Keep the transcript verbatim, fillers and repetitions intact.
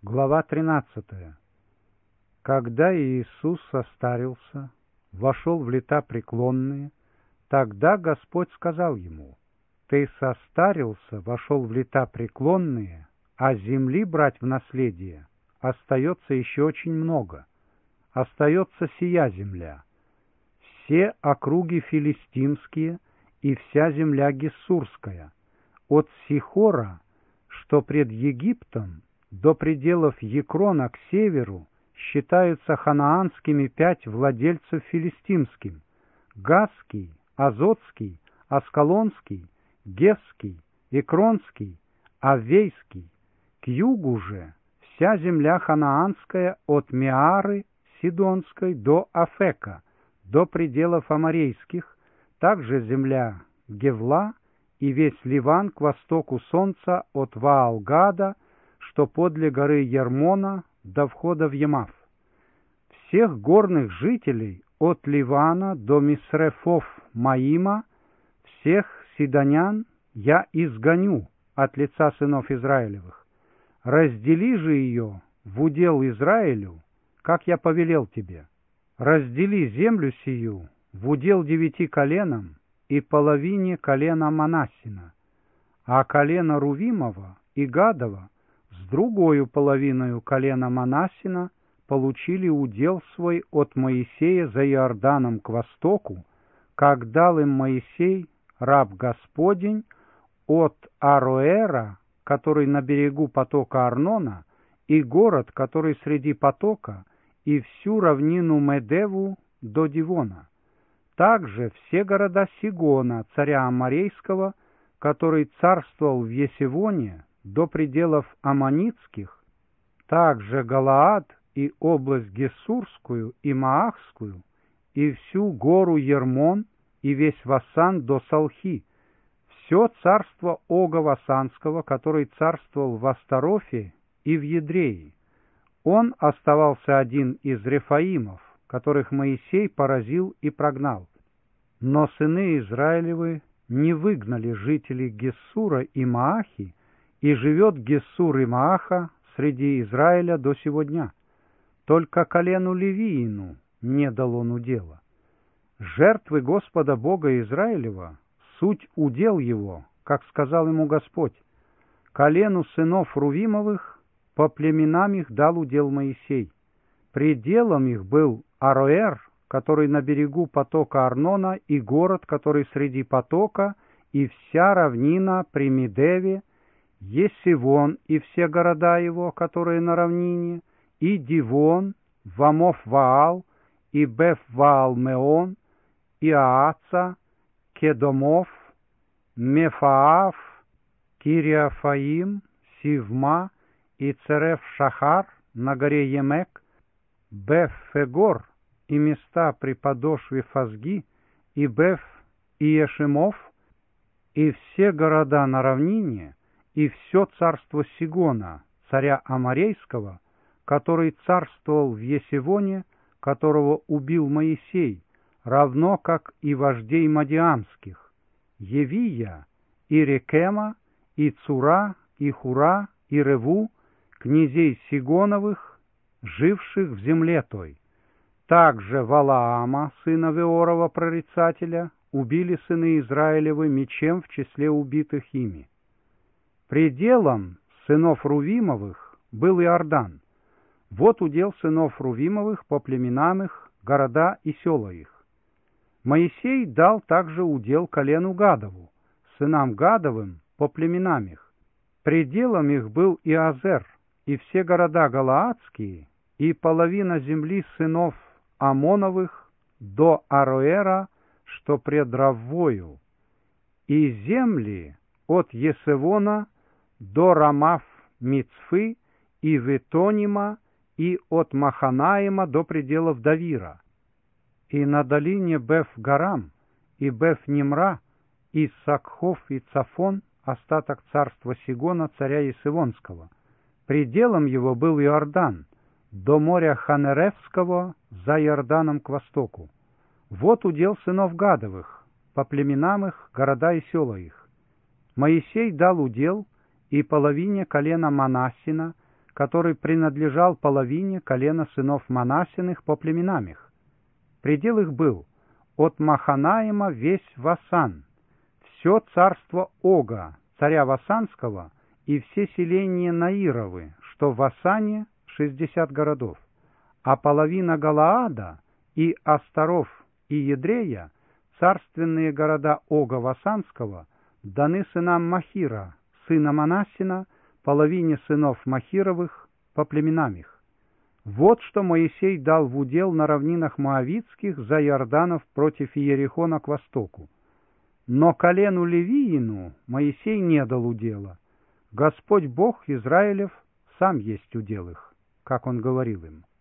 Глава тринадцатая. Когда Иисус состарился, вошел в лета преклонные, тогда Господь сказал ему: «Ты состарился, вошел в лета преклонные, а земли брать в наследие остается еще очень много. Остается сия земля, все округи филистимские и вся земля гессурская, от Сихора, что пред Египтом, до пределов Екрона к северу считаются ханаанскими пять владельцев филистимским: Газский, Азотский, Аскалонский, Гевский, Экронский, Аввейский. К югу же вся земля ханаанская от Меары Сидонской до Афека, до пределов Аморейских, также земля Гевла и весь Ливан к востоку солнца от Ваалгада, что подле горы Ермона до входа в Емав. Всех горных жителей от Ливана до Мисрефов Маима, всех сидонян я изгоню от лица сынов Израилевых. Раздели же ее в удел Израилю, как я повелел тебе. Раздели землю сию в удел девяти коленам и половине колена Манассина, а колено Рувимова и Гадова с другою половиною колена Манассина получили удел свой от Моисея за Иорданом к востоку, как дал им Моисей, раб Господень, от Ароэра, который на берегу потока Арнона, и город, который среди потока, и всю равнину Медеву до Дивона. Также все города Сигона, царя Аморейского, который царствовал в Есевоне, до пределов Аммонитских, также Галаад и область Гессурскую и Маахскую, и всю гору Ермон, и весь Васан до Салхи, все царство Ога Васанского, который царствовал в Астарофе и в Едрее. Он оставался один из Рефаимов, которых Моисей поразил и прогнал. Но сыны Израилевы не выгнали жителей Гессура и Маахи, и живет Гессур и Мааха среди Израиля до сего дня. Только колену Левиину не дал он удела. Жертвы Господа Бога Израилева суть удел его, как сказал ему Господь. Колену сынов Рувимовых по племенам их дал удел Моисей. Пределом их был Ароэр, который на берегу потока Арнона, и город, который среди потока, и вся равнина при Медеве, Есивон и все города его, которые на равнине, и Дивон, Вамов-Ваал, и Беф-Ваал-Меон, и Ааца, Кедомов, Мефаав, Кириафаим, Сивма и Цереф-Шахар на горе Емек, Беф-Фегор и места при подошве Фазги, и Беф-Иешимов, и все города на равнине, и все царство Сигона, царя Аморейского, который царствовал в Есевоне, которого убил Моисей, равно как и вождей Мадиамских, Евия, и Рекема, и Цура, и Хура, и Реву, князей Сигоновых, живших в земле той. Также Валаама, сына Веорова, прорицателя, убили сыны Израилевы мечем в числе убитых ими. Пределом сынов Рувимовых был Иордан. Вот удел сынов Рувимовых по племенам их, города и села их. Моисей дал также удел колену Гадову, сынам Гадовым по племенам их. Пределом их был Иазер, и все города галаадские, и половина земли сынов Амоновых до Ароэра, что пред Раввою, и земли от Есевона до Рамав-Мицфы и Ветонима, и от Маханаима до пределов Давира, и на долине Беф-Гарам, и Беф-Нимра, и Сакхов, и Цафон, остаток царства Сигона, царя Есевонского. Пределом его был Иордан, до моря Ханеревского, за Иорданом к востоку. Вот удел сынов Гадовых, по племенам их, города и села их. Моисей дал удел и половине колена Манассина, который принадлежал половине колена сынов Манассиных по племенам их. Предел их был от Маханаима весь Васан, все царство Ога, царя Васанского, и все селения Наировы, что в Васане шестьдесят городов, а половина Галаада и Астаров и Едрея, царственные города Ога Васанского, даны сынам Махира, сына Манассина, половине сынов Махировых по племенам их. Вот что Моисей дал в удел на равнинах Моавитских за Иорданов против Иерихона к востоку. Но колену Левиину Моисей не дал удела. Господь Бог Израилев сам есть удел их, как он говорил им.